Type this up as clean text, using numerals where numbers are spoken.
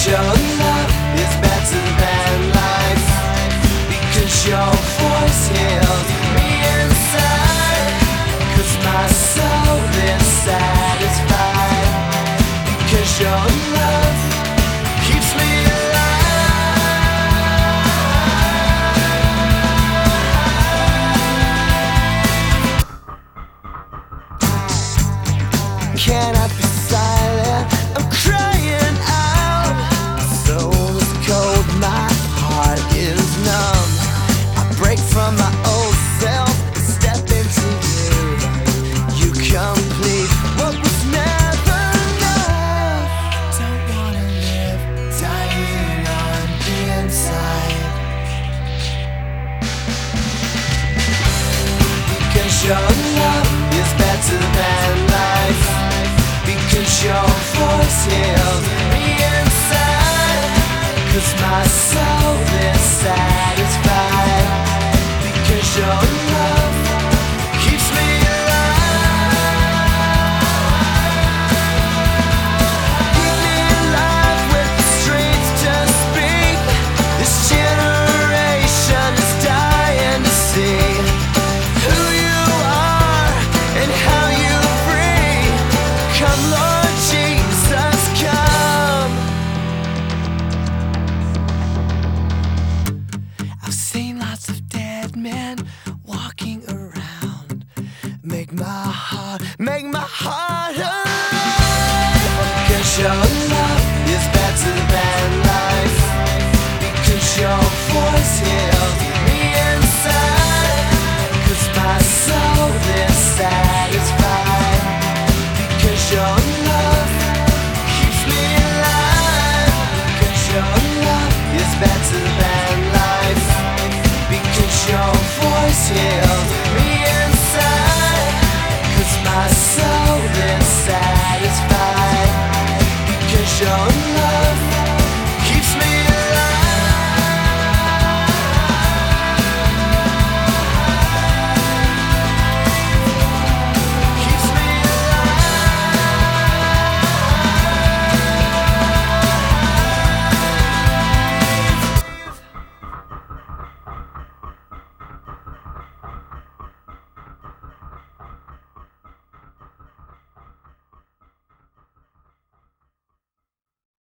your love is better than life, because your voice heals me inside, cause my soul is satisfied, because your love keeps me alive. Cannot be silent, I'm crying out. My soul is cold, my heart is numb. I break from my old self and step into you. You complete what was never enough. Don't wanna live dying on the inside, because your love is better than life, because your voice heals me inside, cause my soul is satisfied, because your love keeps me alive. Keep me alive with the strength to speak. This generation is dying to see who you are and how you free. Come Lord Jesus, come. I've seen lots of dead men walking around. Make my heart